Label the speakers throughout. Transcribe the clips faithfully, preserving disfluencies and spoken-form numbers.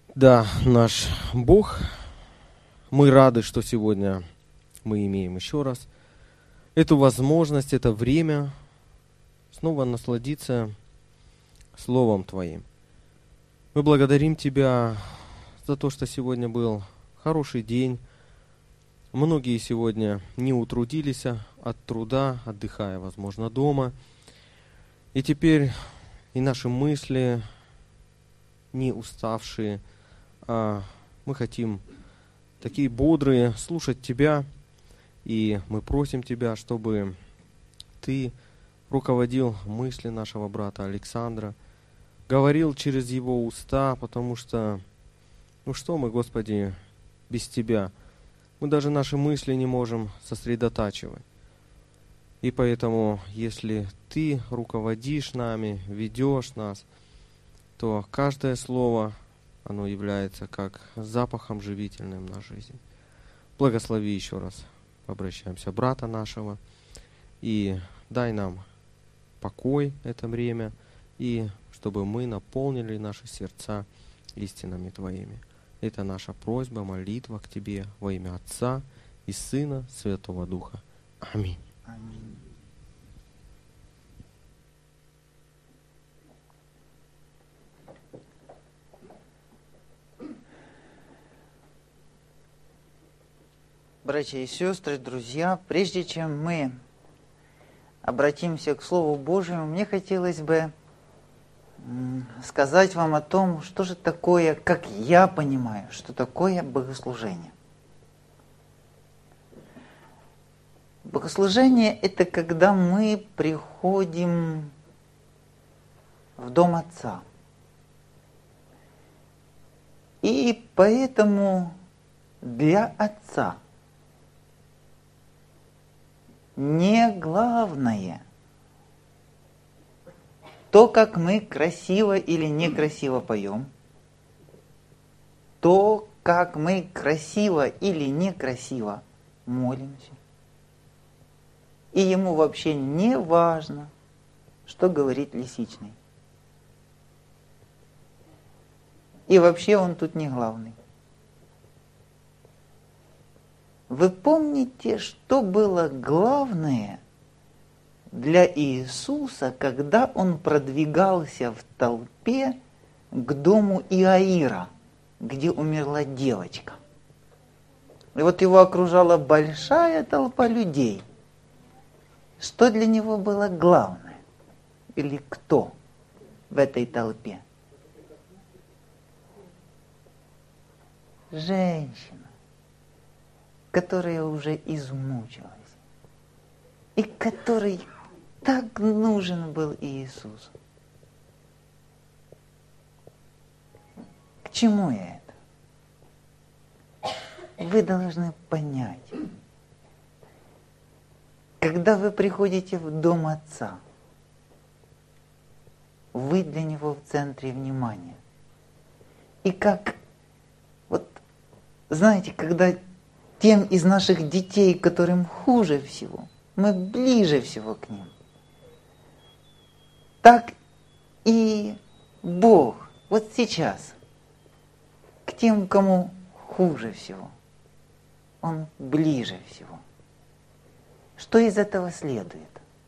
Speaker 1: Да, наш Бог, мы рады, что сегодня мы имеем еще раз эту возможность, это время снова насладиться Словом Твоим. Мы благодарим Тебя за то, что сегодня был хороший день. Многие сегодня не утрудились от труда, отдыхая, возможно, дома. И теперь и наши мысли не уставшие, а мы хотим такие бодрые слушать Тебя. И мы просим Тебя, чтобы Ты руководил мысли нашего брата Александра, говорил через его уста, потому что, ну что мы, Господи, без Тебя? Мы даже наши мысли не можем сосредотачивать. И поэтому, если Ты руководишь нами, ведешь нас, то каждое слово, оно является как запахом живительным на жизнь. Благослови еще раз. Обращаемся брата нашего. И дай нам покой это время, и чтобы мы наполнили наши сердца истинами Твоими. Это наша просьба, молитва к Тебе во имя Отца и Сына, Святого Духа. Аминь.
Speaker 2: Аминь. Братья и сестры, друзья, прежде чем мы обратимся к Слову Божьему, мне хотелось бы сказать вам о том, что же такое, как я понимаю, что такое богослужение. Богослужение – это когда мы приходим в дом Отца. И поэтому для Отца не главное то, как мы красиво или некрасиво поем, то, как мы красиво или некрасиво молимся. И ему вообще не важно, что говорит Лисичный. И вообще он тут не главный. Вы помните, что было главное для Иисуса, когда Он продвигался в толпе к дому Иаира, где умерла девочка? И вот его окружала большая толпа людей. Что для него было главное? Или кто в этой толпе? Женщина, которая уже измучилась, и которой так нужен был Иисус. К чему я это? Вы должны понять, когда вы приходите в дом Отца, вы для Него в центре внимания. И как, вот, знаете, когда тем из наших детей, которым хуже всего, мы ближе всего к ним. Так и Бог вот сейчас к тем, кому хуже всего, Он ближе всего. Что из этого следует?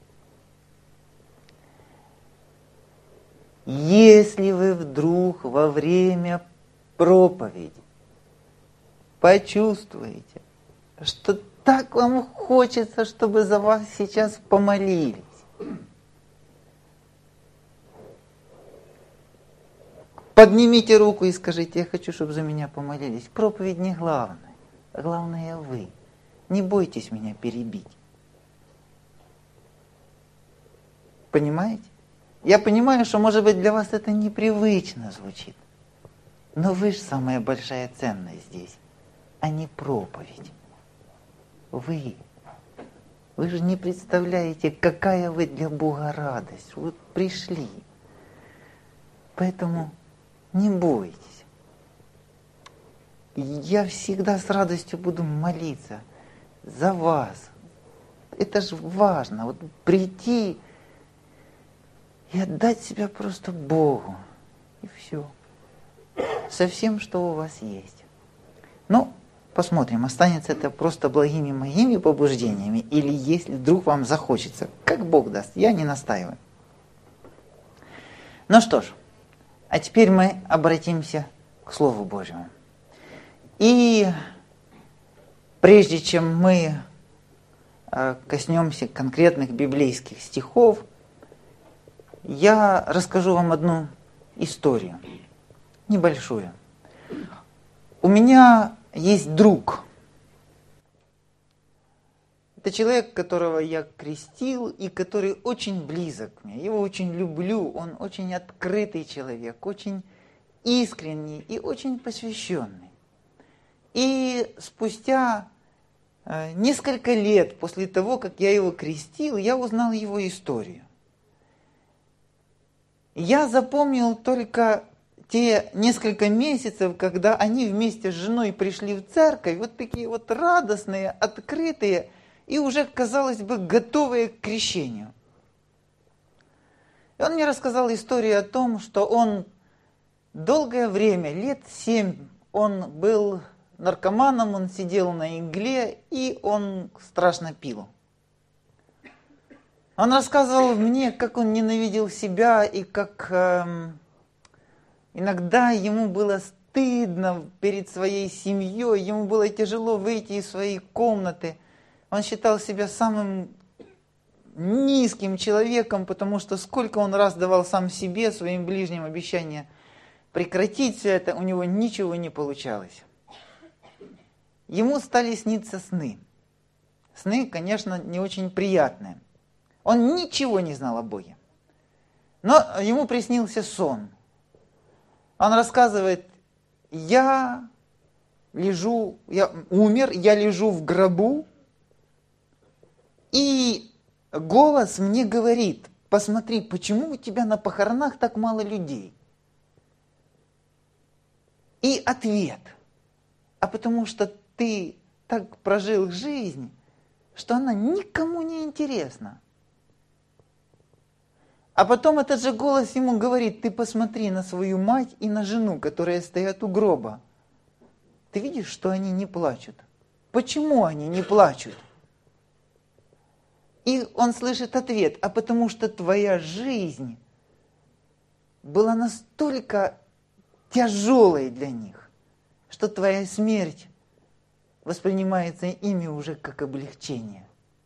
Speaker 2: Если вы вдруг во время проповеди почувствуете, что так вам хочется, чтобы за вас сейчас помолились, поднимите руку и скажите: я хочу, чтобы за меня помолились. Проповедь не главное, главное вы. Не бойтесь меня перебить. Понимаете? Я понимаю, что, может быть, для вас это непривычно звучит, но вы же самая большая ценность здесь, а не проповедь. Вы, вы же не представляете, какая вы для Бога радость. Вот пришли. Поэтому не бойтесь. Я всегда с радостью буду молиться за вас. Это же важно. Вот прийти и отдать себя просто Богу. И все. со всем, что у вас есть. Ну, посмотрим, останется это просто благими моими побуждениями, или если вдруг вам захочется, как Бог даст, я не настаиваю. Ну что ж, а теперь мы обратимся к Слову Божьему. И прежде чем мы коснемся конкретных библейских стихов, я расскажу вам одну историю, небольшую. У меня есть друг. Это человек, которого я крестил и который очень близок мне. Я его очень люблю, он очень открытый человек, очень искренний и очень посвященный. И спустя э, несколько лет после того, как я его крестил, я узнал его историю. Я запомнил только те несколько месяцев, когда они вместе с женой пришли в церковь, вот такие вот радостные, открытые и уже, казалось бы, готовые к крещению. И он мне рассказал историю о том, что он долгое время, лет семь, он был наркоманом, он сидел на игле и он страшно пил. Он рассказывал мне, как он ненавидел себя и как эм, иногда ему было стыдно перед своей семьей, ему было тяжело выйти из своей комнаты. Он считал себя самым низким человеком, потому что сколько он раз давал сам себе, своим ближним обещание прекратить все это, у него ничего не получалось. Ему стали сниться сны. Сны, конечно, не очень приятные. Он ничего не знал о Боге. Но ему приснился сон. Он рассказывает: я лежу, я умер, я лежу в гробу, и голос мне говорит: посмотри, почему у тебя на похоронах так мало людей? И ответ: а потому что ты так прожил жизнь, что она никому не интересна. А потом этот же голос ему говорит: ты посмотри на свою мать и на жену, которые стоят у гроба. Ты видишь, что они не плачут? Почему они не плачут? И он слышит ответ: а потому что твоя жизнь была настолько тяжелой для них, что твоя смерть воспринимается ими уже как облегчение.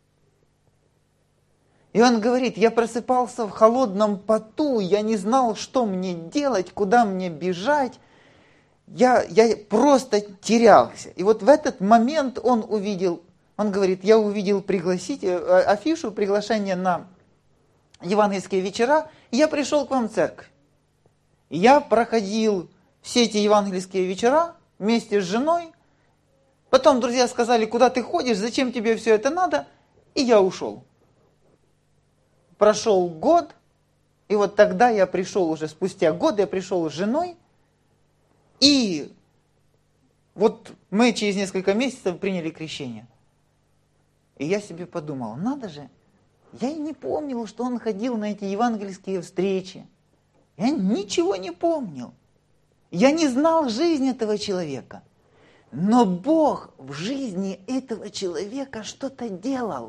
Speaker 2: И он говорит: я просыпался в холодном поту, я не знал, что мне делать, куда мне бежать. Я, я просто терялся. И вот в этот момент он увидел, он говорит: я увидел пригласить, афишу приглашения на евангельские вечера, и я пришел к вам в церковь. И я проходил все эти евангельские вечера вместе с женой. Потом друзья сказали: куда ты ходишь, зачем тебе все это надо? И я ушел. Прошел год, и вот тогда я пришел уже, спустя год я пришел с женой, и вот мы через несколько месяцев приняли крещение. И я себе подумал: надо же, я и не помнил, что он ходил на эти евангельские встречи. Я ничего не помнил. Я не знал жизнь этого человека. Но Бог в жизни этого человека что-то делал.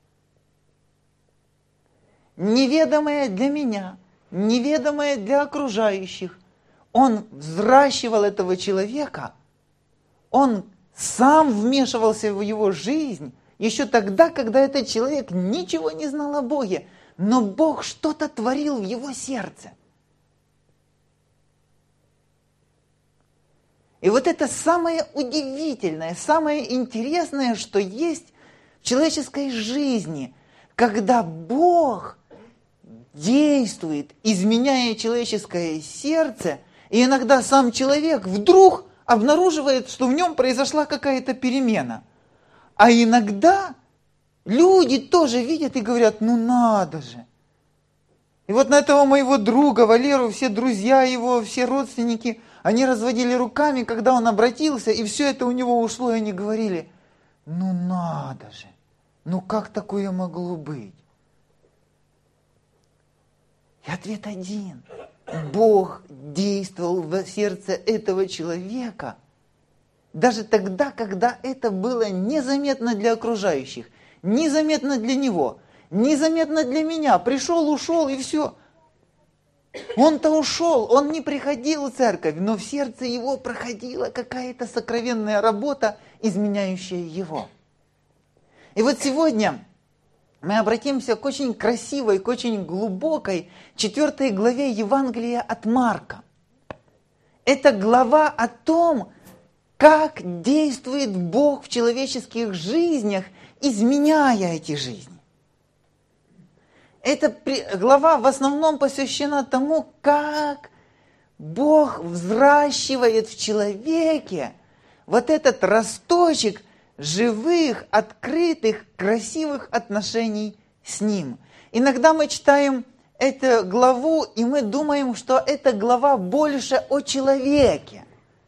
Speaker 2: Неведомое для меня, неведомое для окружающих. Он взращивал этого человека, он сам вмешивался в его жизнь, еще тогда, когда этот человек ничего не знал о Боге, но Бог что-то творил в его сердце. И вот это самое удивительное, самое интересное, что есть в человеческой жизни, когда Бог действует, изменяя человеческое сердце, и иногда сам человек вдруг обнаруживает, что в нем произошла какая-то перемена. А иногда люди тоже видят и говорят: ну надо же. И вот на этого моего друга Валеру все друзья его, все родственники, они разводили руками, когда он обратился, и все это у него ушло, и они говорили: ну надо же, ну как такое могло быть? И ответ один. Бог действовал в сердце этого человека даже тогда, когда это было незаметно для окружающих, незаметно для него, незаметно для меня. Пришел, ушел и все. Он-то ушел, он не приходил в церковь, но в сердце его проходила какая-то сокровенная работа, изменяющая его. И вот сегодня мы обратимся к очень красивой, к очень глубокой четвертой главе Евангелия от Марка. Это глава о том, как действует Бог в человеческих жизнях, изменяя эти жизни. Эта глава в основном посвящена тому, как Бог взращивает в человеке вот этот росточек живых, открытых, красивых отношений с Ним. Иногда мы читаем эту главу, и мы думаем, что эта глава больше о человеке.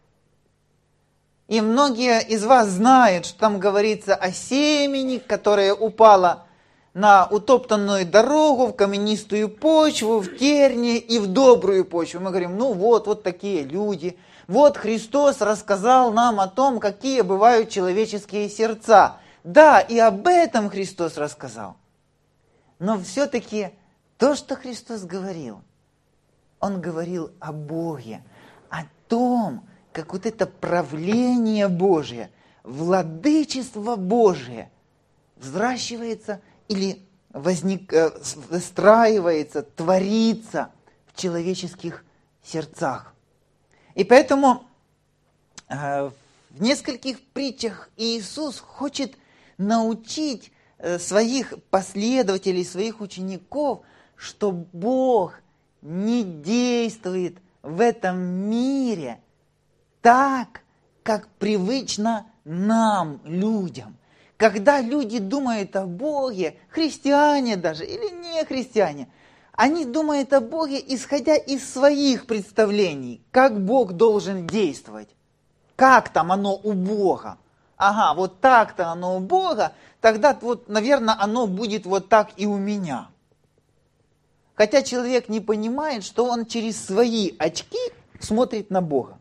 Speaker 2: И многие из вас знают, что там говорится о семени, которое упало на утоптанную дорогу, в каменистую почву, в тернии и в добрую почву. Мы говорим, ну вот, вот такие люди. Вот Христос рассказал нам о том, какие бывают человеческие сердца. Да, и об этом Христос рассказал. Но все-таки то, что Христос говорил, Он говорил о Боге, о том, как вот это правление Божие, владычество Божие взращивается или возник, выстраивается, творится в человеческих сердцах. И поэтому э, в нескольких притчах Иисус хочет научить э, своих последователей, своих учеников, что Бог не действует в этом мире так, как привычно нам, людям. Когда люди думают о Боге, христиане даже или не христиане, они думают о Боге, исходя из своих представлений, как Бог должен действовать. Как там оно у Бога? Ага, вот так-то оно у Бога, тогда вот, наверное, оно будет вот так и у меня. Хотя человек не понимает, что он через свои очки смотрит на Бога.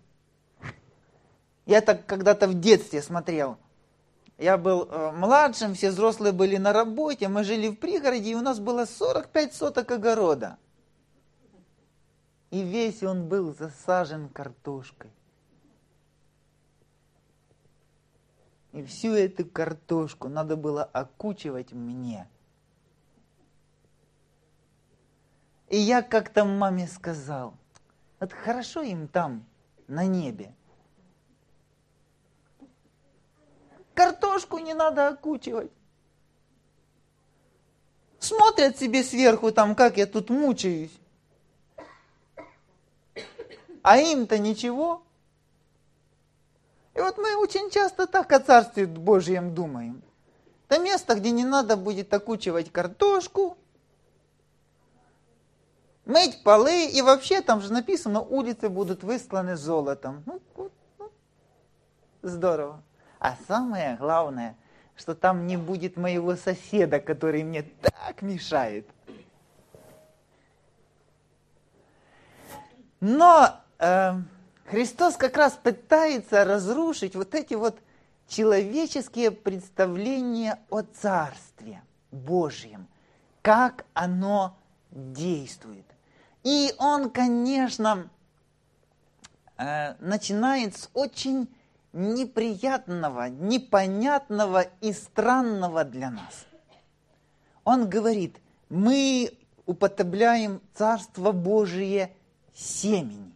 Speaker 2: Я так когда-то в детстве смотрел. Я был э, младшим, все взрослые были на работе, мы жили в пригороде, и у нас было сорок пять соток огорода. И весь он был засажен картошкой. И всю эту картошку надо было окучивать мне. И я как-то маме сказал, вот хорошо им там, на небе. Картошку не надо окучивать. Смотрят себе сверху там, как я тут мучаюсь. А им-то ничего. И вот мы очень часто так о Царстве Божьем думаем. Это место, где не надо будет окучивать картошку, мыть полы, и вообще там же написано, улицы будут высланы золотом. Ну, ну, ну, здорово. А самое главное, что там не будет моего соседа, который мне так мешает. Но э, Христос как раз пытается разрушить вот эти вот человеческие представления о Царстве Божьем, как оно действует. И он, конечно, э, начинает с очень неприятного, непонятного и странного для нас. Он говорит, мы употребляем Царство Божие семени.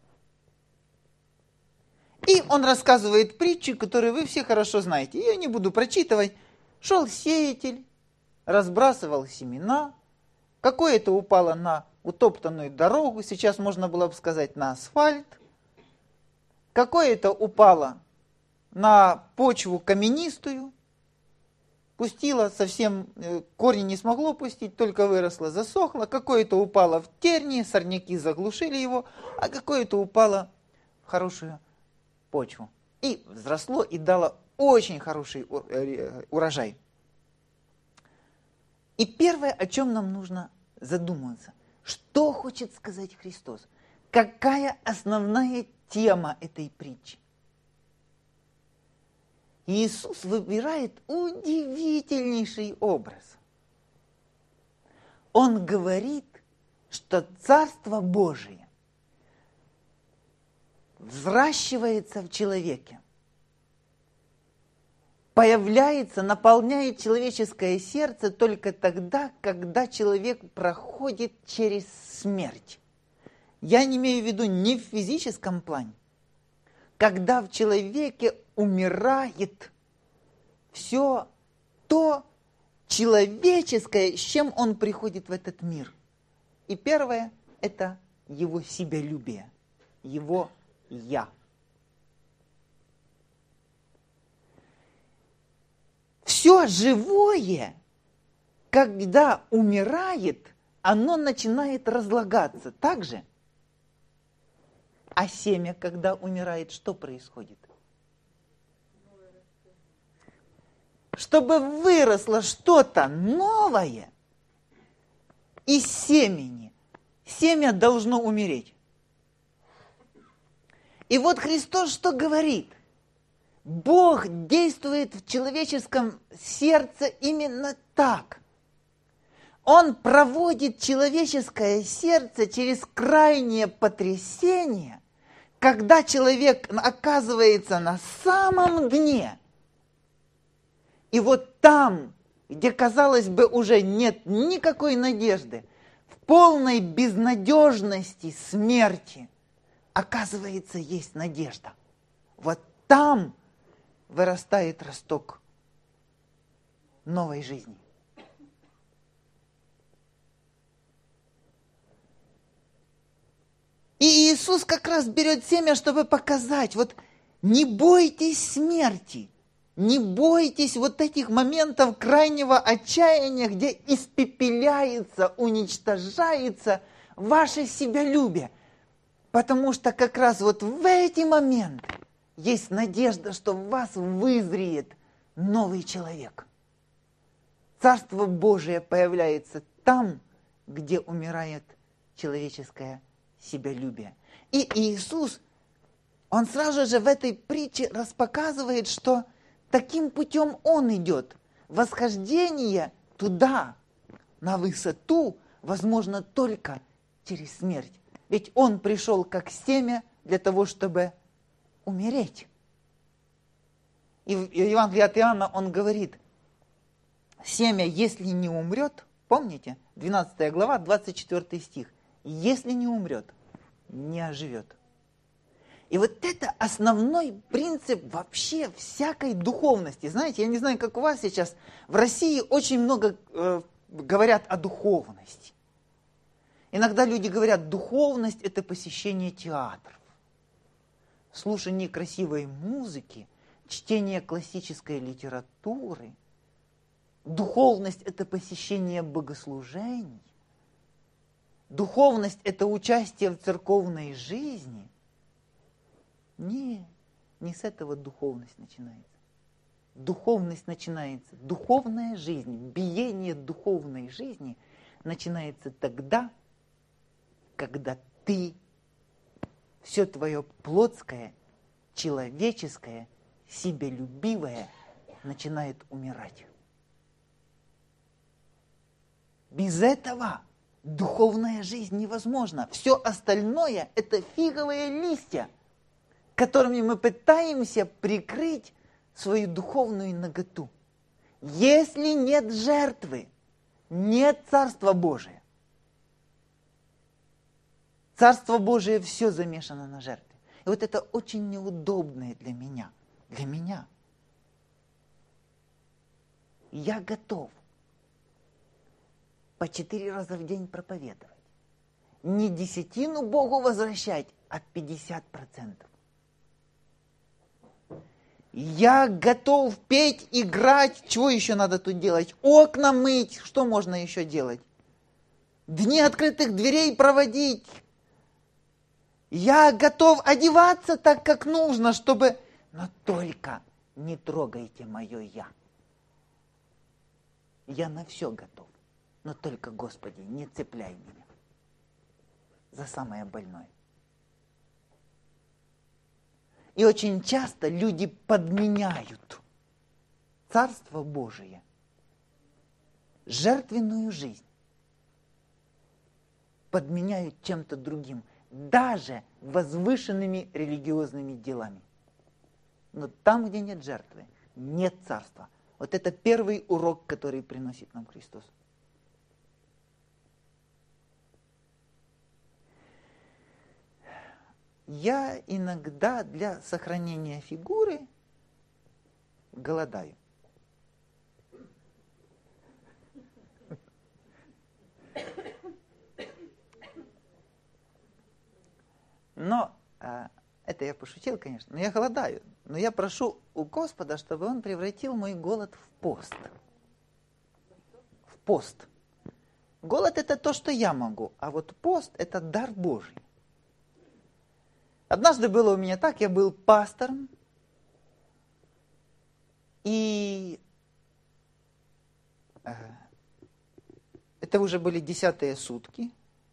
Speaker 2: И он рассказывает притчу, которую вы все хорошо знаете. Я не буду прочитывать. Шел сеятель, разбрасывал семена. Какое-то упало на утоптанную дорогу, сейчас можно было бы сказать на асфальт. Какое-то упало на почву каменистую, пустило совсем, корни не смогло пустить, только выросло, засохло. Какое-то упало в тернии, сорняки заглушили его, а какое-то упало в хорошую почву. И взросло и дало очень хороший урожай. И первое, о чем нам нужно задуматься, что хочет сказать Христос? какая основная тема этой притчи? Иисус выбирает удивительнейший образ. Он говорит, что Царство Божие взращивается в человеке, появляется, наполняет человеческое сердце только тогда, когда человек проходит через смерть. Я не имею в виду не в физическом плане. Когда в человеке умирает все то человеческое, с чем он приходит в этот мир. И первое – это его себялюбие, его «я». Все живое, когда умирает, оно начинает разлагаться. Так же? А семя, когда умирает, что происходит? Чтобы выросло что-то новое из семени, семя должно умереть. И вот Христос что говорит? Бог действует в человеческом сердце именно так. Он проводит человеческое сердце через крайнее потрясение, когда человек оказывается на самом дне. И вот там, где, казалось бы, уже нет никакой надежды, в полной безнадежности смерти, оказывается, есть надежда. Вот там вырастает росток новой жизни. И Иисус как раз берет семя, чтобы показать, вот не бойтесь смерти, не бойтесь вот этих моментов крайнего отчаяния, где испепеляется, уничтожается ваше себялюбие. Потому что как раз вот в эти моменты есть надежда, что в вас вызреет новый человек. Царство Божие появляется там, где умирает человеческое себялюбие. И Иисус, Он сразу же в этой притче распоказывает, что таким путем Он идет. Восхождение туда, на высоту, возможно только через смерть. Ведь Он пришел как семя для того, чтобы умереть. И в Евангелии от Иоанна Он говорит, семя, если не умрет, помните, двенадцатая глава, двадцать четвёртый стих, если не умрет, не оживет. И вот это основной принцип вообще всякой духовности. Знаете, я не знаю, как у вас сейчас, в России очень много э, говорят о духовности. Иногда люди говорят, духовность – это посещение театров, слушание красивой музыки, чтение классической литературы. Духовность – это посещение богослужений. Духовность – это участие в церковной жизни. Не, не с этого духовность начинается. Духовность начинается, духовная жизнь, биение духовной жизни начинается тогда, когда ты, все твое плотское, человеческое, себялюбивое начинает умирать. Без этого духовная жизнь невозможна. Все остальное – это фиговые листья, которыми мы пытаемся прикрыть свою духовную наготу. Если нет жертвы, нет Царства Божия. Царство Божие все замешано на жертве. И вот это очень неудобное для меня. Для меня. Я готов по четыре раза в день проповедовать. Не десятину Богу возвращать, а пятьдесят процентов. Я готов петь, играть. Чего еще надо тут делать? Окна мыть. Что можно еще делать? Дни открытых дверей проводить. Я готов одеваться так, как нужно, чтобы... Но только не трогайте мое «я». Я на все готов. Но только, Господи, не цепляй меня за самое больное. И очень часто люди подменяют Царство Божие, жертвенную жизнь, подменяют чем-то другим, даже возвышенными религиозными делами. Но там, где нет жертвы, нет царства. Вот это первый урок, который приносит нам Христос. Я иногда для сохранения фигуры голодаю. Но а, это я пошутил, конечно, но я голодаю. Но я прошу у Господа, чтобы Он превратил мой голод в пост. В пост. Голод – это то, что я могу, а вот пост – это дар Божий. Однажды было у меня так, я был пастором, и э, это уже были десятые сутки.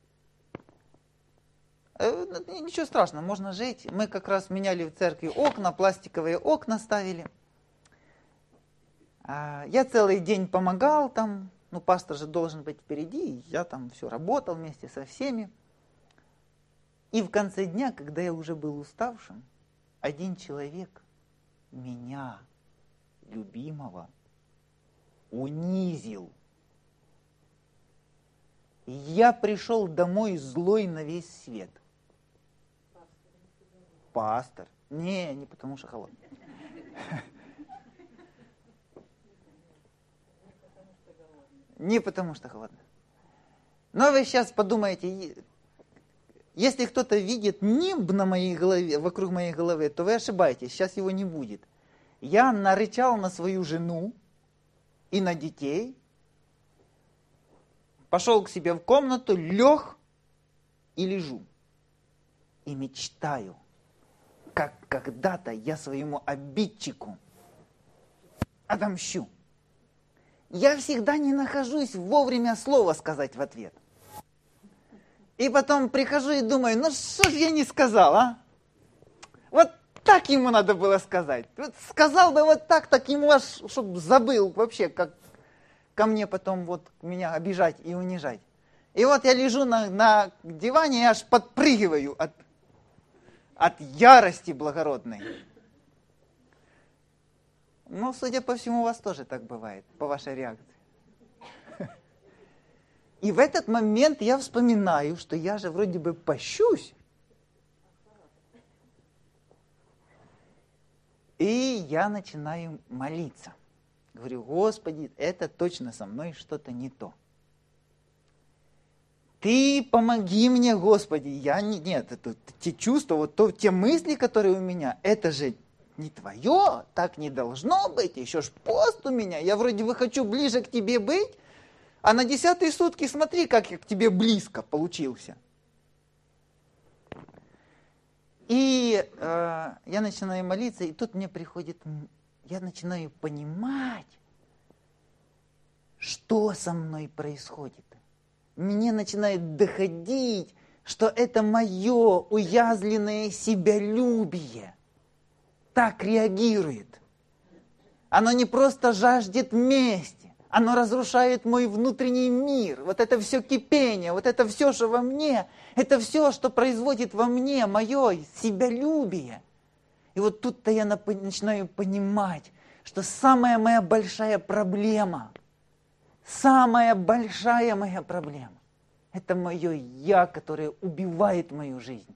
Speaker 2: Э, ничего страшного, можно жить. Мы как раз меняли в церкви окна, пластиковые окна ставили. Э, я целый день помогал там, ну пастор же должен быть впереди, я там все работал вместе со всеми. И в конце дня, когда я уже был уставшим, один человек меня, любимого, унизил. И я пришел домой злой на весь свет. Пастор. Не, не потому что холодный. Не потому что холодно. Но вы сейчас подумаете, если кто-то видит нимб на моей голове, вокруг моей головы, то вы ошибаетесь, сейчас его не будет. Я нарычал на свою жену и на детей, пошел к себе в комнату, лег и лежу. И мечтаю, как когда-то я своему обидчику отомщу. Я всегда не нахожусь вовремя слова сказать в ответ. И потом прихожу и думаю, ну что ж я не сказал, а? Вот так ему надо было сказать. Вот сказал бы вот так, так ему аж, чтобы забыл вообще, как ко мне потом вот меня обижать и унижать. И вот я лежу на, на диване и аж подпрыгиваю от, от ярости благородной. Ну, судя по всему, у вас тоже так бывает, по вашей реакции. И в этот момент я вспоминаю, что я же вроде бы пощусь. И я начинаю молиться. Говорю, Господи, это точно со мной что-то не то. Ты помоги мне, Господи. Я не, нет, это те чувства, вот то, те мысли, которые у меня, это же не твое, так не должно быть. Еще ж пост у меня. Я вроде бы хочу ближе к тебе быть. А на десятые сутки смотри, как я к тебе близко получился. И э, я начинаю молиться, и тут мне приходит, я начинаю понимать, что со мной происходит. Мне начинает доходить, что это мое уязвленное себялюбие так реагирует. Оно не просто жаждет мести. Оно разрушает мой внутренний мир. Вот это все кипение, вот это все, что во мне, это все, что производит во мне мое себялюбие. И вот тут-то я начинаю понимать, что самая моя большая проблема, самая большая моя проблема, это мое «я», которое убивает мою жизнь.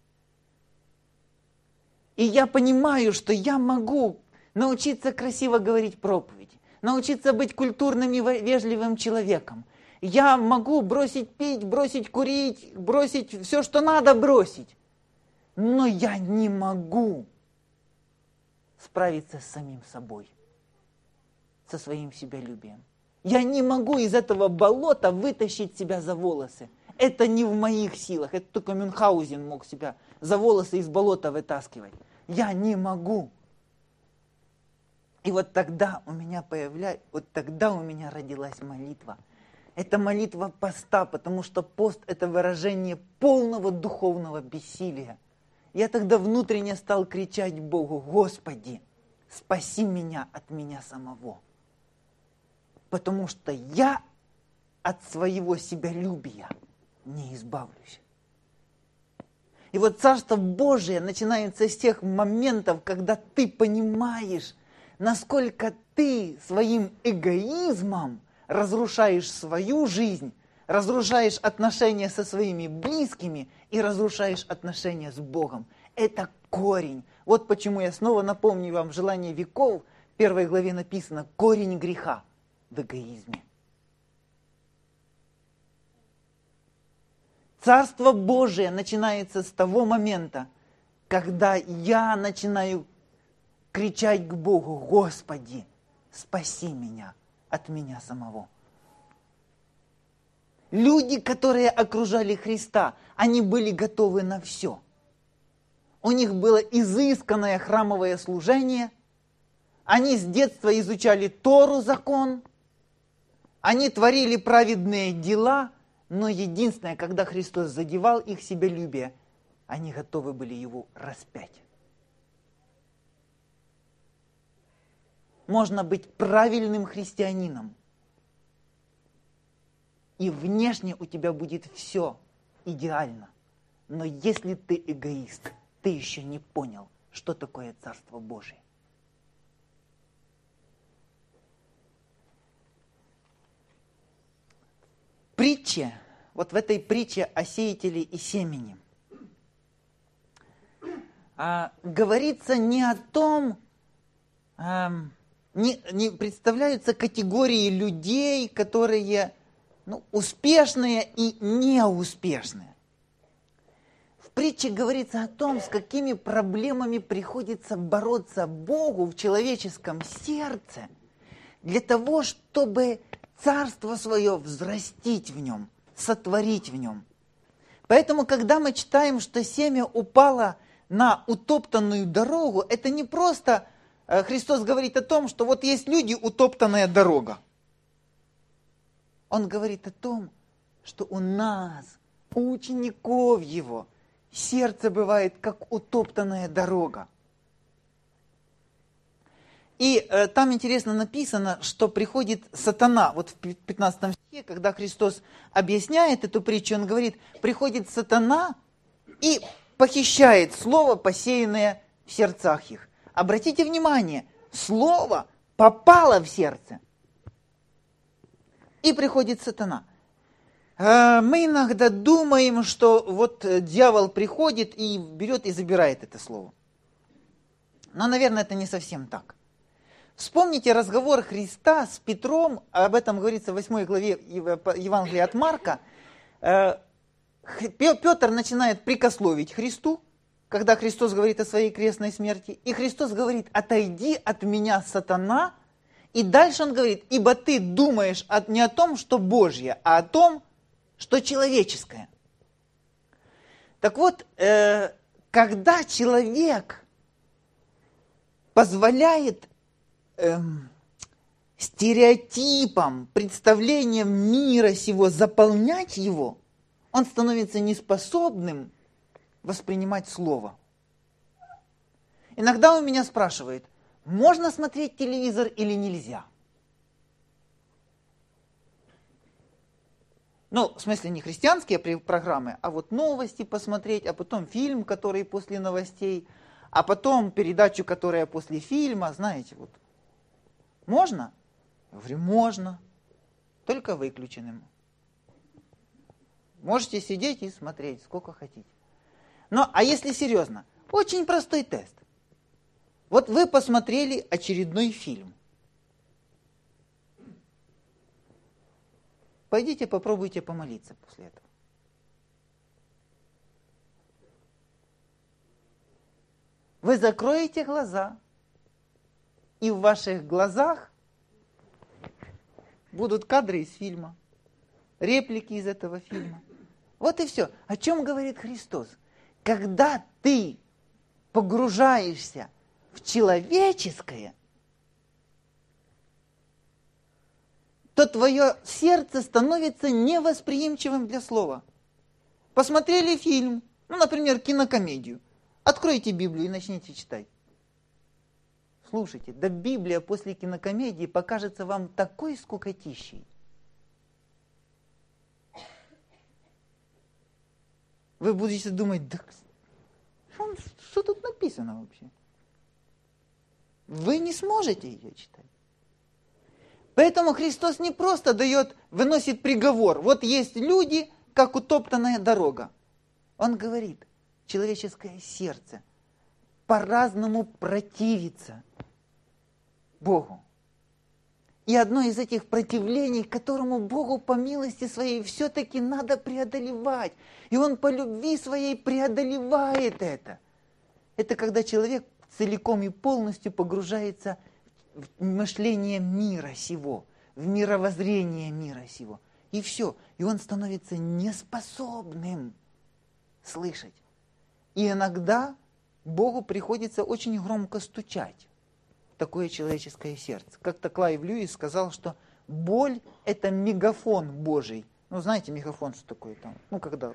Speaker 2: И я понимаю, что я могу научиться красиво говорить проповедь, научиться быть культурным и вежливым человеком. Я могу бросить пить, бросить курить, бросить все, что надо бросить. Но я не могу справиться с самим собой, со своим себялюбием. Я не могу из этого болота вытащить себя за волосы. Это не в моих силах. Это только Мюнхгаузен мог себя за волосы из болота вытаскивать. Я не могу. И вот тогда у меня появляется, вот тогда у меня родилась молитва. Это молитва поста, потому что пост – это выражение полного духовного бессилия. Я тогда внутренне стал кричать Богу: Господи, спаси меня от меня самого. Потому что я от своего себялюбия не избавлюсь. И вот Царство Божие начинается с тех моментов, когда ты понимаешь, насколько ты своим эгоизмом разрушаешь свою жизнь, разрушаешь отношения со своими близкими и разрушаешь отношения с Богом. Это корень. Вот почему я снова напомню вам «Желание веков». В первой главе написано: корень греха в эгоизме. Царство Божие начинается с того момента, когда я начинаю кричать к Богу: Господи, спаси меня от меня самого. Люди, которые окружали Христа, они были готовы на все. У них было изысканное храмовое служение, они с детства изучали Тору, закон, они творили праведные дела, но единственное, когда Христос задевал их себялюбие, они готовы были его распять. Можно быть правильным христианином, и внешне у тебя будет все идеально. Но если ты эгоист, ты еще не понял, что такое Царство Божие. Притча, вот в этой притче о сеятеле и семени, а, говорится не о том, а, не, не представляются категории людей, которые ну, успешные и неуспешные. В притче говорится о том, с какими проблемами приходится бороться Богу в человеческом сердце для того, чтобы царство свое взрастить в нем, сотворить в нем. Поэтому, когда мы читаем, что семя упало на утоптанную дорогу, это не просто Христос говорит о том, что вот есть люди, утоптанная дорога. Он говорит о том, что у нас, у учеников Его, сердце бывает, как утоптанная дорога. И э, там интересно написано, что приходит сатана. Вот в пятнадцатом стихе, когда Христос объясняет эту притчу, Он говорит: приходит сатана и похищает слово, посеянное в сердцах их. Обратите внимание, слово попало в сердце. И приходит сатана. Мы иногда думаем, что вот дьявол приходит и берет и забирает это слово. Но, наверное, это не совсем так. Вспомните разговор Христа с Петром, об этом говорится в восьмой главе Евангелия от Марка. Петр начинает прикословить Христу, когда Христос говорит о своей крестной смерти. И Христос говорит: отойди от меня, сатана. И дальше он говорит: ибо ты думаешь не о том, что Божье, а о том, что человеческое. Так вот, э, когда человек позволяет э, стереотипам, представлениям мира сего заполнять его, он становится неспособным воспринимать слово. Иногда у меня спрашивают: можно смотреть телевизор или нельзя? Ну, в смысле, не христианские программы, а вот новости посмотреть, а потом фильм, который после новостей, а потом передачу, которая после фильма, знаете, вот. Можно? Я говорю, можно, только выключенным. Можете сидеть и смотреть, сколько хотите. Ну, а если серьезно, очень простой тест. Вот вы посмотрели очередной фильм. Пойдите попробуйте помолиться после этого. Вы закроете глаза, и в ваших глазах будут кадры из фильма, реплики из этого фильма. Вот и все. О чем говорит Христос? Когда ты погружаешься в человеческое, то твое сердце становится невосприимчивым для слова. Посмотрели фильм, ну, например, кинокомедию. Откройте Библию и начните читать. Слушайте, да Библия после кинокомедии покажется вам такой скукотищей. Вы будете думать, да что, что тут написано вообще? Вы не сможете ее читать. Поэтому Христос не просто дает, выносит приговор. Вот есть люди, как утоптанная дорога. Он говорит, человеческое сердце по-разному противится Богу. И одно из этих противлений, которому Богу по милости своей все-таки надо преодолевать. И Он по любви своей преодолевает это. Это когда человек целиком и полностью погружается в мышление мира сего, в мировоззрение мира сего. И все. И он становится неспособным слышать. И иногда Богу приходится очень громко стучать в такое человеческое сердце. Как-то Клайв Льюис сказал, что боль – это мегафон Божий. Ну, знаете, мегафон, что такое там? Ну, когда,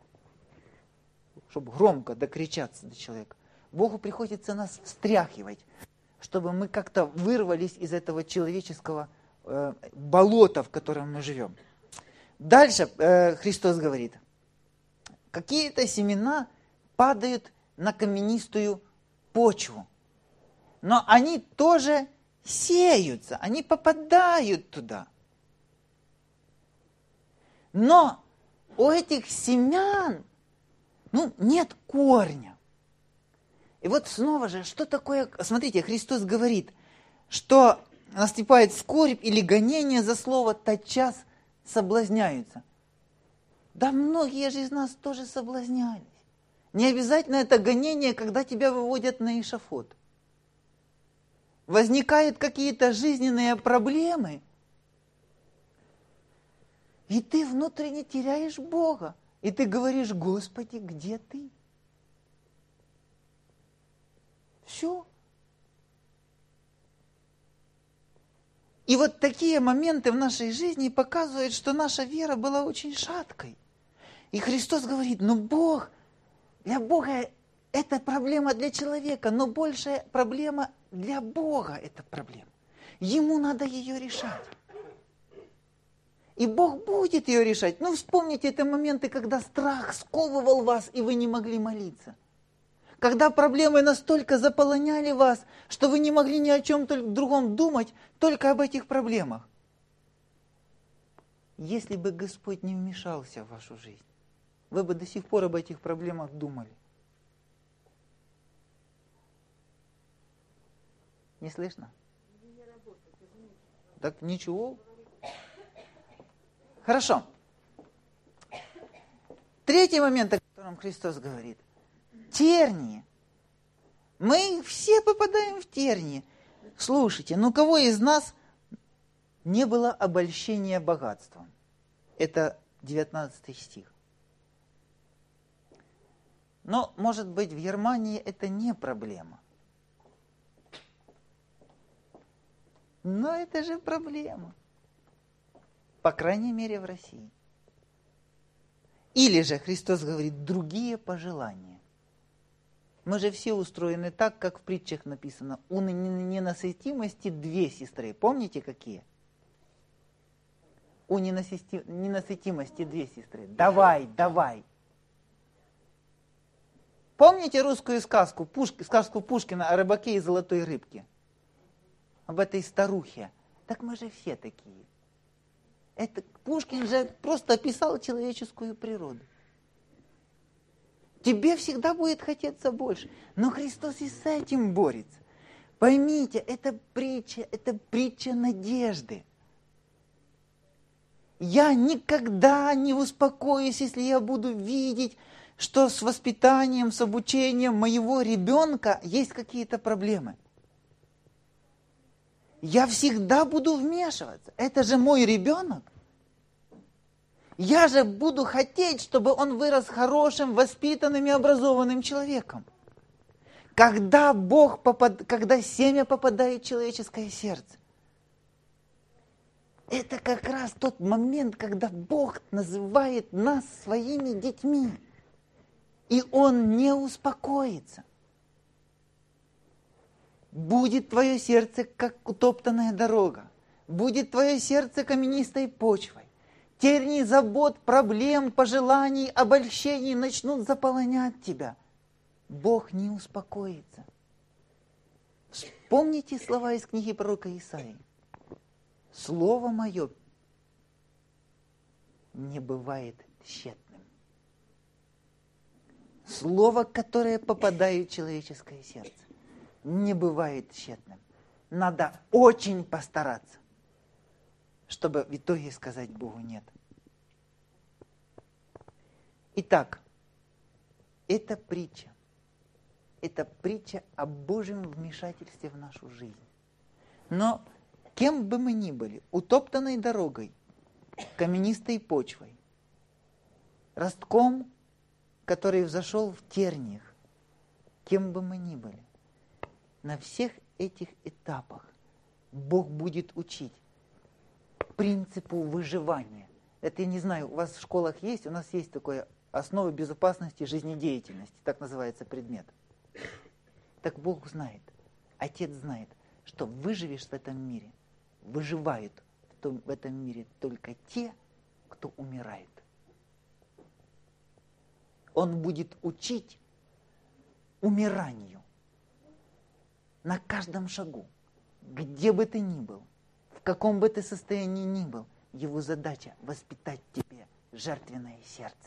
Speaker 2: чтобы громко докричаться до человека. Богу приходится нас встряхивать, чтобы мы как-то вырвались из этого человеческого э, болота, в котором мы живем. Дальше э, Христос говорит, какие-то семена падают на каменистую почву, но они тоже сеются, они попадают туда. Но у этих семян ну, нет корня. И вот снова же, что такое... Смотрите, Христос говорит, что наступает скорбь или гонение за слово, тотчас соблазняются. Да многие же из нас тоже соблазнялись. Не обязательно это гонение, когда тебя выводят на эшафот. Возникают какие-то жизненные проблемы, и ты внутренне теряешь Бога. И ты говоришь, Господи, где ты? Все. И вот такие моменты в нашей жизни показывают, что наша вера была очень шаткой. И Христос говорит, ну Бог, для Бога это проблема для человека, но большая проблема для Бога это проблема. Ему надо ее решать. И Бог будет ее решать. Ну, вспомните это моменты, когда страх сковывал вас, и вы не могли молиться. Когда проблемы настолько заполоняли вас, что вы не могли ни о чем другом думать, только об этих проблемах. Если бы Господь не вмешался в вашу жизнь, вы бы до сих пор об этих проблемах думали. Не слышно? Так ничего. Хорошо. Третий момент, о котором Христос говорит. Тернии. Мы все попадаем в тернии. Слушайте, ну кого из нас не было обольщения богатством? Это девятнадцатый стих. Но, может быть, в Германии это не проблема. Но это же проблема. По крайней мере, в России. Или же Христос говорит, другие пожелания. Мы же все устроены так, как в притчах написано. У ненасытимости две сестры. Помните, какие? У ненасытимости две сестры. Давай, давай. Помните русскую сказку, Пушки, сказку Пушкина о рыбаке и золотой рыбке? Об этой старухе. Так мы же все такие. Это Пушкин же просто описал человеческую природу. Тебе всегда будет хотеться больше. Но Христос и с этим борется. Поймите, это притча, это притча надежды. Я никогда не успокоюсь, если я буду видеть, что с воспитанием, с обучением моего ребенка есть какие-то проблемы. Я всегда буду вмешиваться. Это же мой ребенок. Я же буду хотеть, чтобы он вырос хорошим, воспитанным и образованным человеком. Когда Бог попад... когда семя попадает в человеческое сердце, это как раз тот момент, когда Бог называет нас своими детьми. И он не успокоится. Будет твое сердце, как утоптанная дорога. Будет твое сердце каменистой почвой. Тернии забот, проблем, пожеланий, обольщений начнут заполонять тебя. Бог не успокоится. Вспомните слова из книги пророка Исаии. Слово мое не бывает тщетным. Слово, которое попадает в человеческое сердце, не бывает тщетным. Надо очень постараться, чтобы в итоге сказать Богу нет. Итак, это притча. Это притча о Божьем вмешательстве в нашу жизнь. Но кем бы мы ни были, утоптанной дорогой, каменистой почвой, ростком, который взошел в терниях, кем бы мы ни были, на всех этих этапах Бог будет учить принципу выживания. Это, я не знаю, у вас в школах есть, у нас есть такое основы безопасности жизнедеятельности, так называется предмет. Так Бог знает, Отец знает, что выживешь в этом мире, выживают в, том, в этом мире только те, кто умирает. Он будет учить умиранию на каждом шагу, где бы ты ни был, в каком бы ты состоянии ни был, его задача воспитать в тебе жертвенное сердце.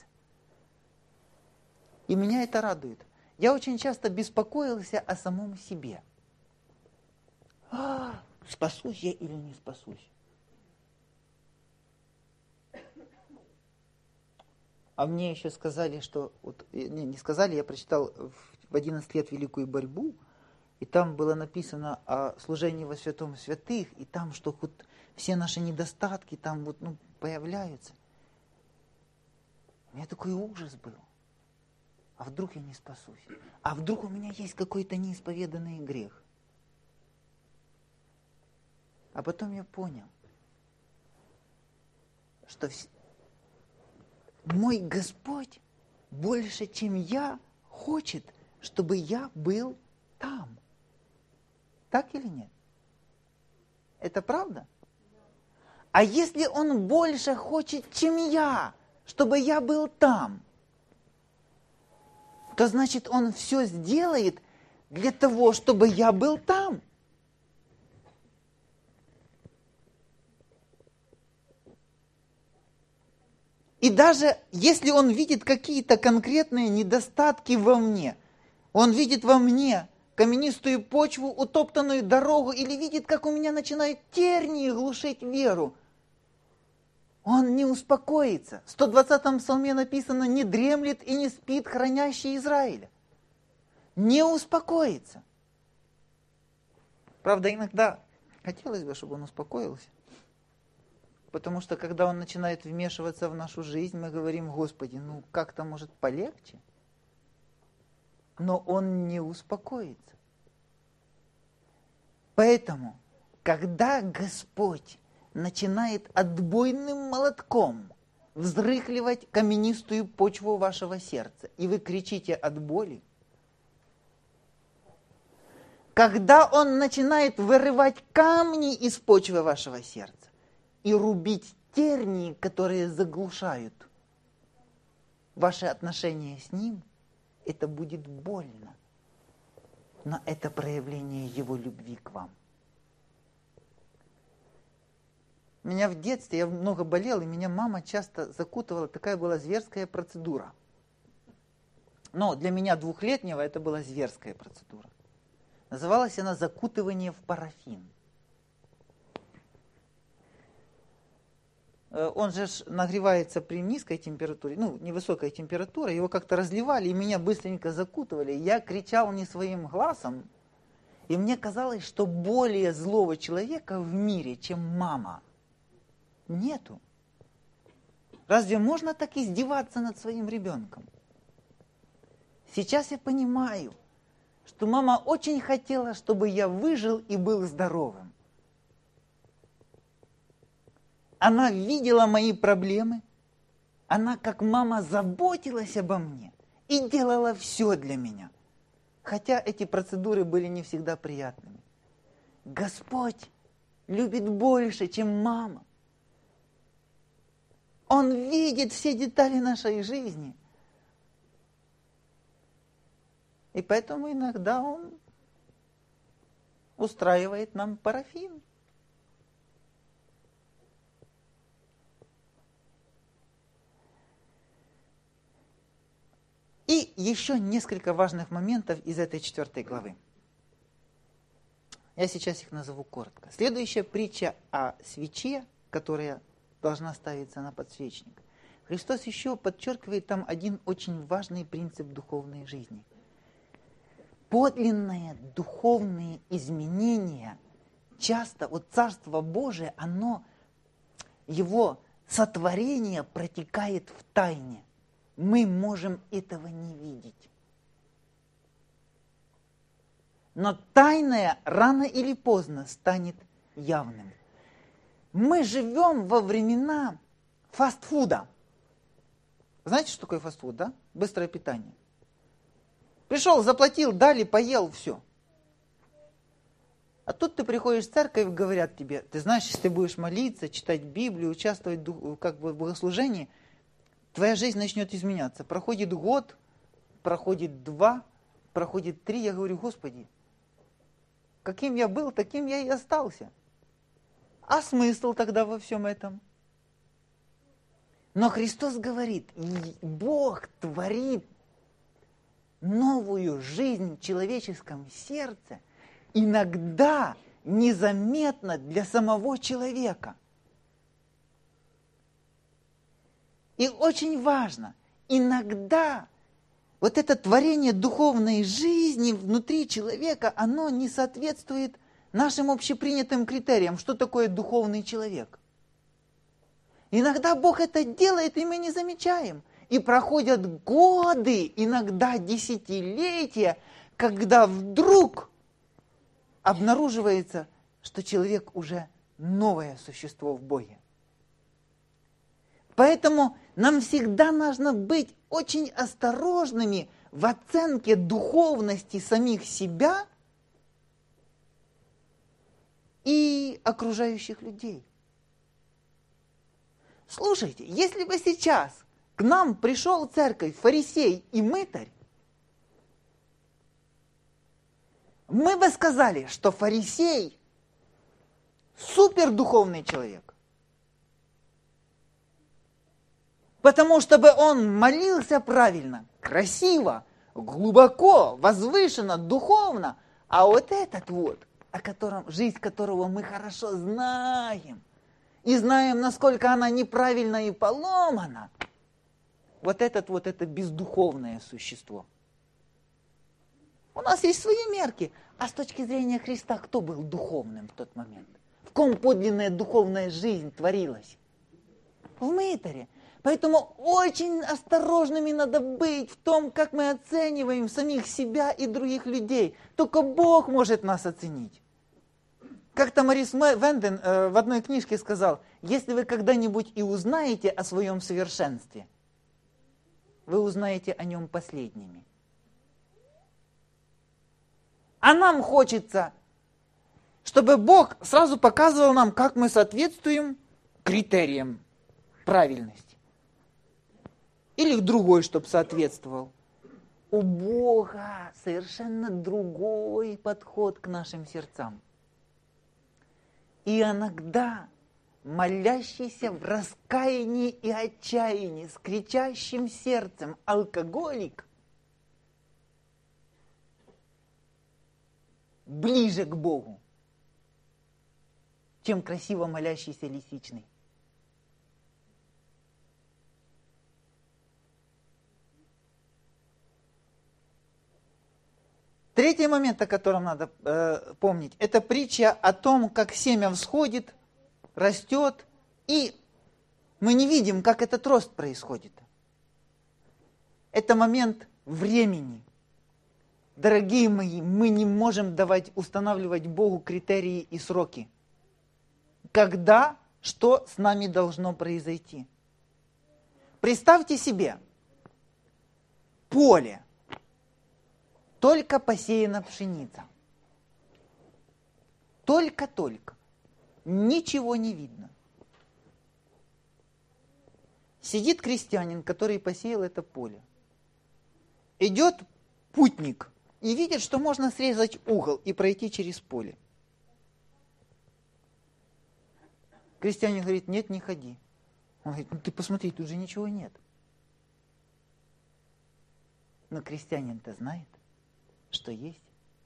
Speaker 2: И меня это радует. Я очень часто беспокоился о самом себе. А, спасусь я или не спасусь? А мне еще сказали, что... Вот, не, не сказали, я прочитал в одиннадцать лет «Великую борьбу», и там было написано о служении во святом святых, и там, что вот все наши недостатки там вот, ну, появляются. У меня такой ужас был. А вдруг я не спасусь? А вдруг у меня есть какой-то неисповеданный грех? А потом я понял, что вс... мой Господь больше, чем я, хочет, чтобы я был там. Так или нет? Это правда? А если Он больше хочет, чем я, чтобы я был там, то значит, Он все сделает для того, чтобы я был там. И даже если Он видит какие-то конкретные недостатки во мне, Он видит во мне каменистую почву, утоптанную дорогу, или видит, как у меня начинают тернии глушить веру, Он не успокоится. В сто двадцатом псалме написано: «Не дремлет и не спит хранящий Израиля». Не успокоится. Правда, иногда хотелось бы, чтобы Он успокоился. Потому что, когда Он начинает вмешиваться в нашу жизнь, мы говорим: Господи, ну как-то может полегче. Но Он не успокоится. Поэтому, когда Господь начинает отбойным молотком взрыхливать каменистую почву вашего сердца, и вы кричите от боли, когда Он начинает вырывать камни из почвы вашего сердца и рубить тернии, которые заглушают ваши отношения с Ним, это будет больно, но это проявление Его любви к вам. Меня в детстве, я много болел, и меня мама часто закутывала, такая была зверская процедура. Но для меня двухлетнего это была зверская процедура. Называлась она закутывание в парафин. Он же нагревается при низкой температуре, ну, невысокая температура, его как-то разливали, и меня быстренько закутывали. Я кричал не своим глазом, и мне казалось, что более злого человека в мире, чем мама, нету. Разве можно так издеваться над своим ребенком? Сейчас я понимаю, что мама очень хотела, чтобы я выжил и был здоровым. Она видела мои проблемы, она, как мама, заботилась обо мне. и делала все для меня. Хотя эти процедуры были не всегда приятными. Господь любит больше, чем мама. Он видит все детали нашей жизни. И поэтому иногда Он устраивает нам парафин. И еще несколько важных моментов из этой четвертой главы. Я сейчас их назову коротко. Следующая притча о свече, которая должна ставиться на подсвечник. Христос еще подчеркивает там один очень важный принцип духовной жизни. Подлинные духовные изменения, часто вот Царство Божие, оно, его сотворение протекает в тайне. Мы можем этого не видеть. Но тайное рано или поздно станет явным. Мы живем во времена фастфуда. Знаете, что такое фастфуд, да? Быстрое питание. Пришел, заплатил, дали, поел, все. А тут ты приходишь в церковь, говорят тебе, ты знаешь, если ты будешь молиться, читать Библию, участвовать как бы в богослужении, твоя жизнь начнет изменяться. Проходит год, проходит два, проходит три. Я говорю, Господи, каким я был, таким я и остался. А смысл тогда во всем этом? Но Христос говорит, Бог творит новую жизнь в человеческом сердце иногда незаметно для самого человека. И очень важно, иногда вот это творение духовной жизни внутри человека, оно не соответствует нашим общепринятым критериям, что такое духовный человек. Иногда Бог это делает, и мы не замечаем. И проходят годы, иногда десятилетия, когда вдруг обнаруживается, что человек уже новое существо в Боге. Поэтому нам всегда нужно быть очень осторожными в оценке духовности самих себя и окружающих людей. Слушайте, если бы сейчас к нам пришел в церковь фарисей и мытарь, мы бы сказали, что фарисей супердуховный человек. Потому что бы он молился правильно, красиво, глубоко, возвышенно, духовно. А вот этот вот, о котором, жизнь которого мы хорошо знаем, и знаем, насколько она неправильна и поломана, вот этот вот, это бездуховное существо. У нас есть свои мерки. А с точки зрения Христа, кто был духовным в тот момент? В ком подлинная духовная жизнь творилась? В мытаре. Поэтому очень осторожными надо быть в том, как мы оцениваем самих себя и других людей. Только Бог может нас оценить. Как-то Морис Венден э, в одной книжке сказал, если вы когда-нибудь и узнаете о своем совершенстве, вы узнаете о нем последними. А нам хочется, чтобы Бог сразу показывал нам, как мы соответствуем критериям правильности. Или другой, чтобы соответствовал. У Бога совершенно другой подход к нашим сердцам. И иногда молящийся в раскаянии и отчаянии, с кричащим сердцем алкоголик ближе к Богу, чем красиво молящийся лисичный. Третий момент, о котором надо э, помнить, это притча о том, как семя всходит, растет, и мы не видим, как этот рост происходит. Это момент времени. Дорогие мои, мы не можем давать, устанавливать Богу критерии и сроки. Когда, что с нами должно произойти? Представьте себе, поле. Только посеяна пшеница. Только-только. Ничего не видно. Сидит крестьянин, который посеял это поле. Идет путник и видит, что можно срезать угол и пройти через поле. Крестьянин говорит: нет, не ходи. Он говорит: ну ты посмотри, тут же ничего нет. Но крестьянин-то знает, что есть.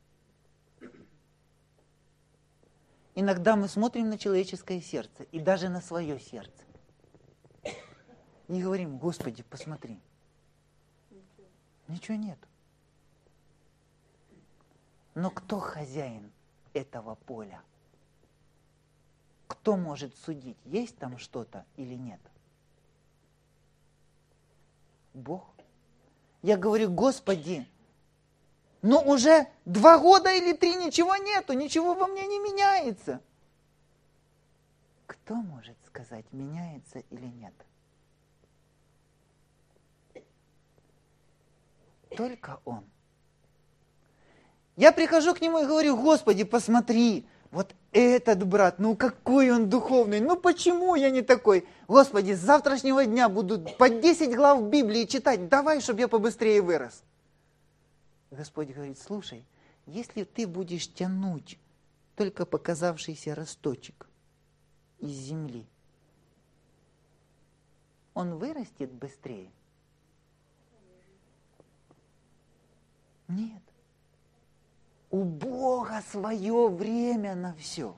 Speaker 2: Иногда мы смотрим на человеческое сердце и даже на свое сердце. И говорим: Господи, посмотри. Ничего нет. Но кто хозяин этого поля? Кто может судить, есть там что-то или нет? Бог. Я говорю: Господи, но уже два года или три ничего нету, ничего во мне не меняется. Кто может сказать, меняется или нет? Только Он. Я прихожу к Нему и говорю: Господи, посмотри, вот этот брат, ну какой он духовный, ну почему я не такой? Господи, с завтрашнего дня буду по десять глав Библии читать, давай, чтобы я побыстрее вырос. Господь говорит: слушай, если ты будешь тянуть только показавшийся росточек из земли, он вырастет быстрее? Нет. У Бога свое время на все.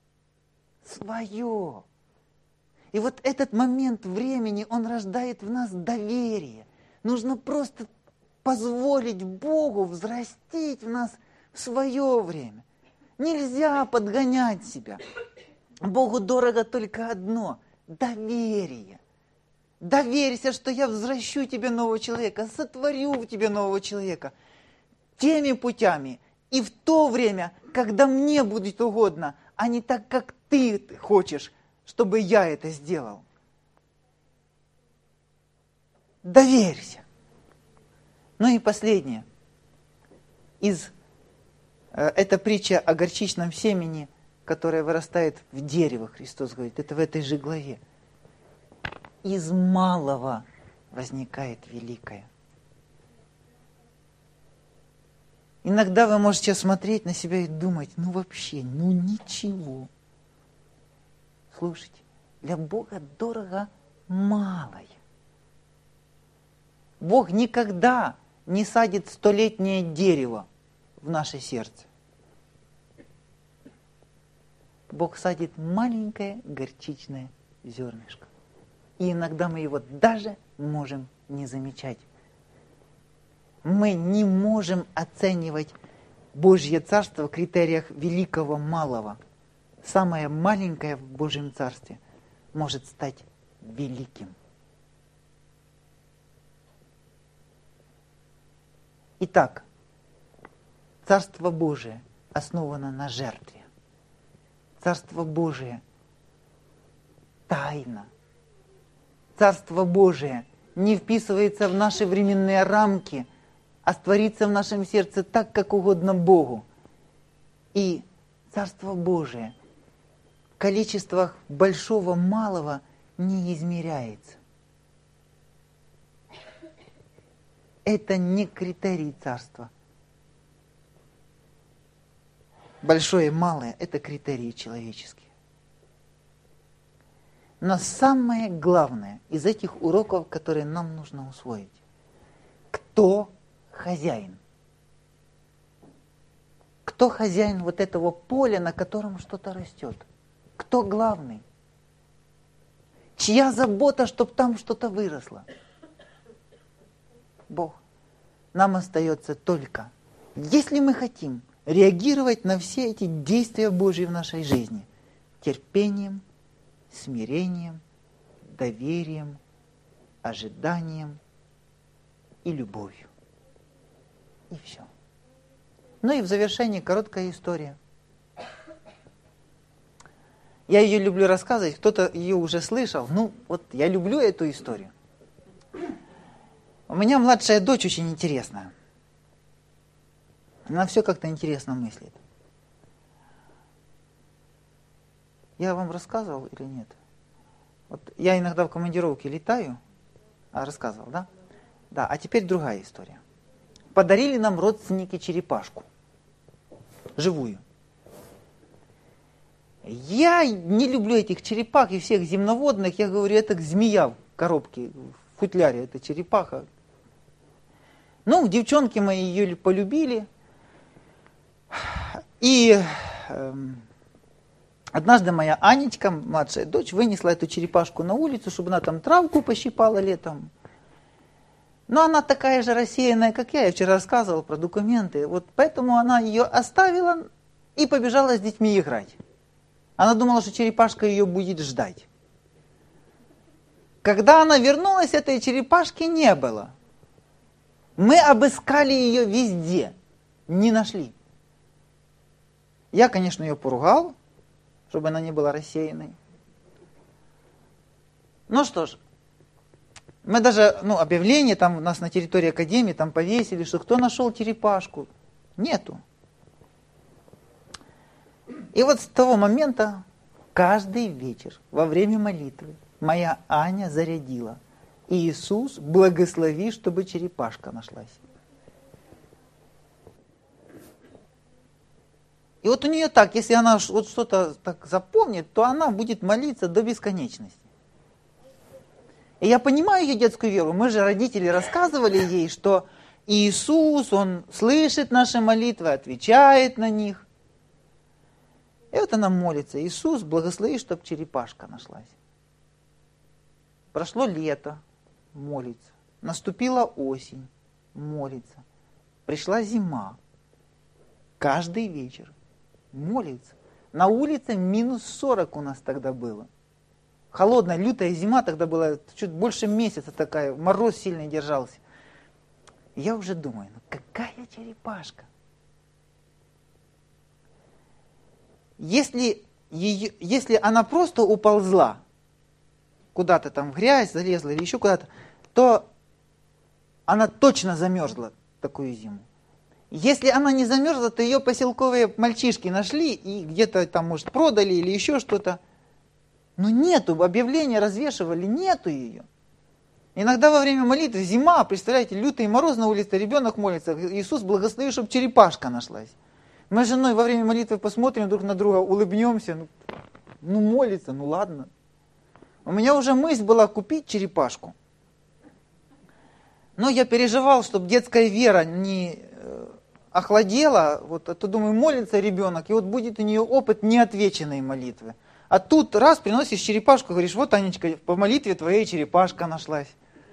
Speaker 2: Свое. И вот этот момент времени, он рождает в нас доверие. Нужно просто позволить Богу взрастить в нас в свое время. Нельзя подгонять себя. Богу дорого только одно – доверие. Доверься, что я взращу тебе нового человека, сотворю в тебе нового человека. Теми путями и в то время, когда мне будет угодно, а не так, как ты хочешь, чтобы я это сделал. Доверься. Ну и последнее. Из, э, это притча о горчичном семени, которая вырастает в дерево, Христос говорит. Это в этой же главе. Из малого возникает великое. Иногда вы можете смотреть на себя и думать: ну вообще, ну ничего. Слушайте, для Бога дорого малое. Бог никогда не садит столетнее дерево в наше сердце. Бог садит маленькое горчичное зернышко. И иногда мы его даже можем не замечать. Мы не можем оценивать Божье Царство в критериях великого малого. Самое маленькое в Божьем Царстве может стать великим. Итак, Царство Божие основано на жертве. Царство Божие тайна. Царство Божие не вписывается в наши временные рамки, а творится в нашем сердце так, как угодно Богу. И Царство Божие в количествах большого, малого не измеряется. Это не критерий Царства. Большое, малое – это критерии человеческие. Но самое главное из этих уроков, которые нам нужно усвоить – кто хозяин? Кто хозяин вот этого поля, на котором что-то растет? Кто главный? Чья забота, чтобы там что-то выросло? Бог. Нам остается только, если мы хотим реагировать на все эти действия Божьи в нашей жизни, терпением, смирением, доверием, ожиданием и любовью. И все. Ну и в завершении короткая история. Я ее люблю рассказывать, кто-то ее уже слышал. Ну, вот я люблю эту историю. У меня младшая дочь очень интересная. Она все как-то интересно мыслит. Я вам рассказывал или нет? Вот я иногда в командировке летаю. А, рассказывал, да? Да, а теперь другая история. Подарили нам родственники черепашку. Живую. Я не люблю этих черепах и всех земноводных. Я говорю, это змея в коробке, в футляре, это черепаха. Ну, девчонки мои ее полюбили. И э, однажды моя Анечка, младшая дочь, вынесла эту черепашку на улицу, чтобы она там травку пощипала летом. Но она такая же рассеянная, как я. Я вчера рассказывал про документы. Вот поэтому она ее оставила и побежала с детьми играть. Она думала, что черепашка ее будет ждать. Когда она вернулась, этой черепашки не было. Мы обыскали ее везде. Не нашли. Я, конечно, ее поругал, чтобы она не была рассеянной. Ну что ж, мы даже, ну, объявление там у нас на территории академии там повесили, что кто нашел черепашку. Нету. И вот с того момента каждый вечер во время молитвы моя Аня зарядила: Иисус, благослови, чтобы черепашка нашлась. И вот у нее так, если она вот что-то так запомнит, то она будет молиться до бесконечности. И я понимаю ее детскую веру. Мы же, родители, рассказывали ей, что Иисус, Он слышит наши молитвы, отвечает на них. И вот она молится: Иисус, благослови, чтобы черепашка нашлась. Прошло лето, молится. Наступила осень, молится. Пришла зима. Каждый вечер молится. На улице минус сорок у нас тогда было. Холодная, лютая зима тогда была, чуть больше месяца такая, мороз сильный держался. Я уже думаю, ну какая черепашка? Если, ее, если она просто уползла, куда-то там в грязь залезла или еще куда-то, то она точно замерзла такую зиму. Если она не замерзла, то ее поселковые мальчишки нашли и где-то там, может, продали или еще что-то. Но нету, объявления развешивали, нету ее. Иногда во время молитвы зима, представляете, лютый мороз на улице, ребенок молится: Иисус, благослови, чтобы черепашка нашлась. Мы с женой во время молитвы посмотрим друг на друга, улыбнемся, ну, ну молится, ну ладно. У меня уже мысль была купить черепашку. Но я переживал, чтобы детская вера не охладела. Вот, а то, думаю, молится ребенок, и вот будет у нее опыт неотвеченной молитвы. А тут раз приносишь черепашку, говоришь: вот, Анечка, по молитве твоей черепашка нашлась.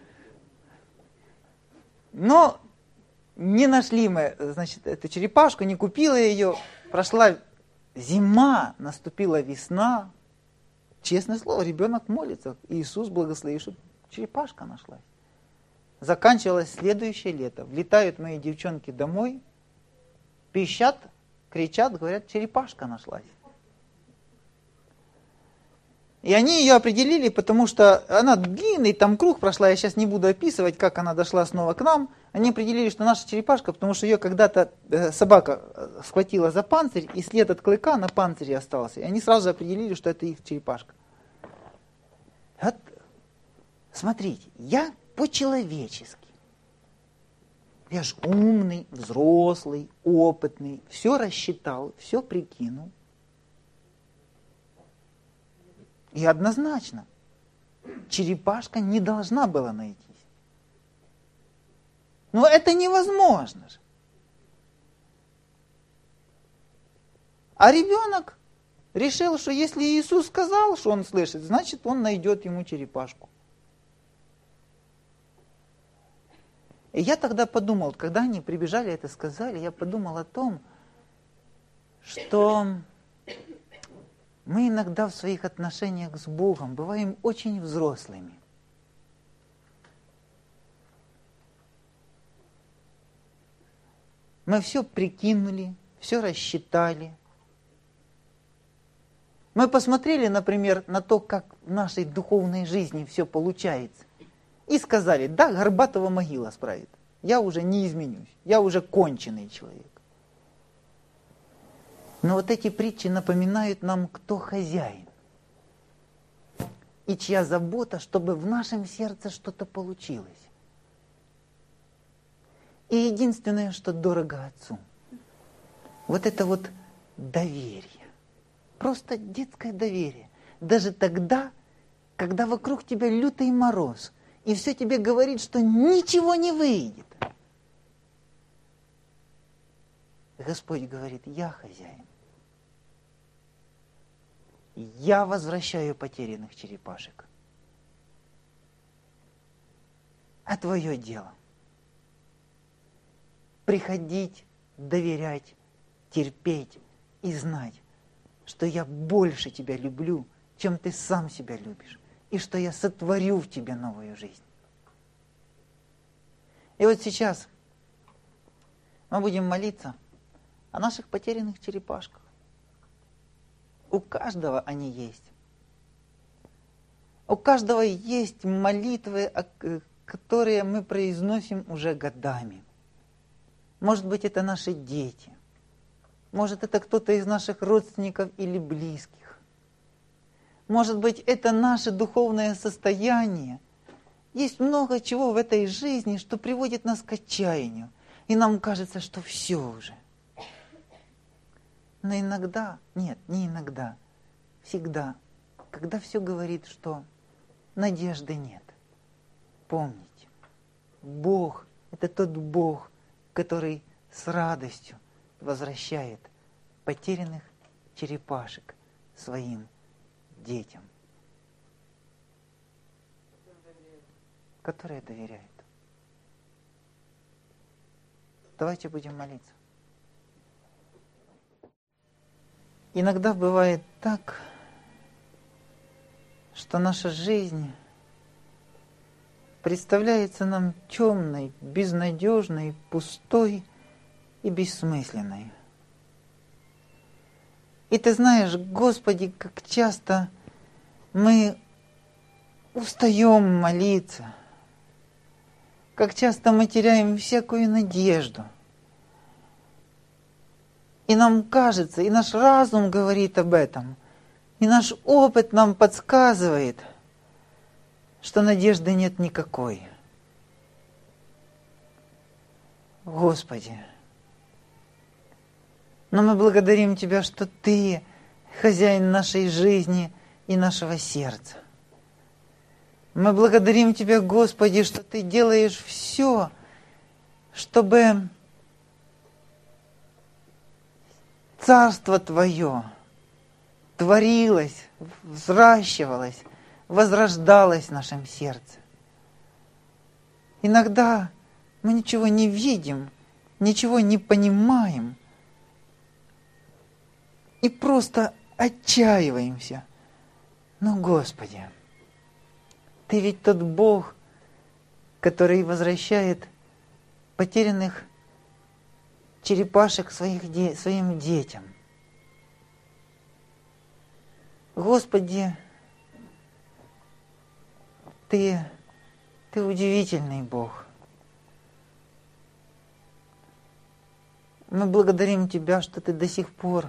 Speaker 2: Но не нашли мы, значит, эту черепашку, не купила ее. Прошла зима, наступила весна. Честное слово, ребенок молится: Иисус, благослови, чтобы черепашка нашлась. Заканчивалось следующее лето. Влетают мои девчонки домой, пищат, кричат, говорят: черепашка нашлась. И они ее определили, потому что она длинный, там круг прошла, я сейчас не буду описывать, как она дошла снова к нам. Они определили, что наша черепашка, потому что ее когда-то собака схватила за панцирь, и след от клыка на панцире остался. И они сразу определили, что это их черепашка. Вот, смотрите, я по-человечески. Я же умный, взрослый, опытный, все рассчитал, все прикинул. И однозначно, черепашка не должна была найтись. Но это невозможно же. А ребенок решил, что если Иисус сказал, что он слышит, значит, он найдет ему черепашку. И я тогда подумал, когда они прибежали, это сказали, я подумал о том, что мы иногда в своих отношениях с Богом бываем очень взрослыми. Мы все прикинули, все рассчитали. Мы посмотрели, например, на то, как в нашей духовной жизни все получается. и сказали: да, Горбатова могила справит. Я уже не изменюсь, я уже конченый человек. Но вот эти притчи напоминают нам, кто хозяин. И чья забота, чтобы в нашем сердце что-то получилось. И единственное, что дорого Отцу, вот это вот доверие. Просто детское доверие. Даже тогда, когда вокруг тебя лютый мороз, и все тебе говорит, что ничего не выйдет. Господь говорит: я хозяин. Я возвращаю потерянных черепашек. А твое дело приходить, доверять, терпеть и знать, что я больше тебя люблю, чем ты сам себя любишь, и что я сотворю в тебе новую жизнь. И вот сейчас мы будем молиться о наших потерянных черепашках. У каждого они есть. У каждого есть молитвы, которые мы произносим уже годами. Может быть, это наши дети. Может, это кто-то из наших родственников или близких. Может быть, это наше духовное состояние. Есть много чего в этой жизни, что приводит нас к отчаянию. И нам кажется, что все уже. Но иногда, нет, не иногда, всегда, когда все говорит, что надежды нет. Помните, Бог – это тот Бог, который с радостью возвращает потерянных черепашек своим детям, которые доверяют. Давайте будем молиться. Иногда бывает так, что наша жизнь представляется нам темной, безнадежной, пустой и бессмысленной. И ты знаешь, Господи, как часто мы устаем молиться, как часто мы теряем всякую надежду. И нам кажется, и наш разум говорит об этом, и наш опыт нам подсказывает, что надежды нет никакой. Господи, но мы благодарим Тебя, что Ты хозяин нашей жизни и нашего сердца. Мы благодарим Тебя, Господи, что Ты делаешь все, чтобы Царство Твое творилось, взращивалось, возрождалось в нашем сердце. Иногда мы ничего не видим, ничего не понимаем и просто отчаиваемся. Но, Господи, Ты ведь тот Бог, который возвращает потерянных черепашек своих де- своим детям. Господи, Ты, Ты удивительный Бог. Мы благодарим Тебя, что Ты до сих пор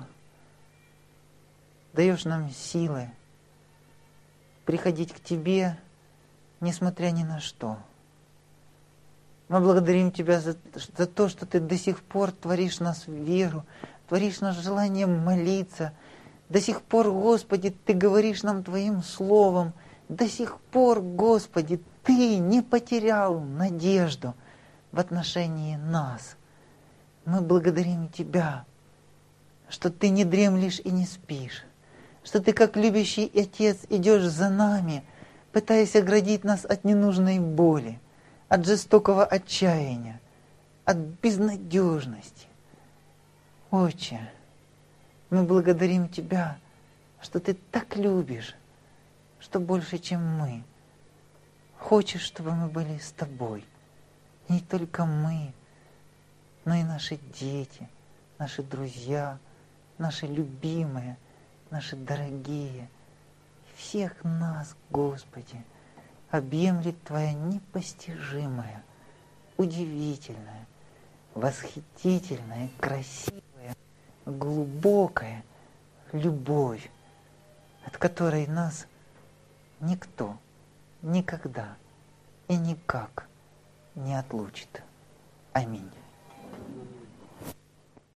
Speaker 2: даешь нам силы приходить к Тебе, несмотря ни на что. Мы благодарим Тебя за, за то, что Ты до сих пор творишь нас веру, творишь нас желание молиться. До сих пор, Господи, Ты говоришь нам Твоим словом. До сих пор, Господи, Ты не потерял надежду в отношении нас. Мы благодарим Тебя, что Ты не дремлешь и не спишь, что Ты, как любящий Отец, идешь за нами, пытаясь оградить нас от ненужной боли, от жестокого отчаяния, от безнадежности. Отче, мы благодарим Тебя, что Ты так любишь, что больше, чем мы, хочешь, чтобы мы были с Тобой. И не только мы, но и наши дети, наши друзья, наши любимые, наши дорогие. Всех нас, Господи, объемлет твоя непостижимая, удивительная, восхитительная, красивая, глубокая любовь, от которой нас никто никогда и никак не отлучит. Аминь.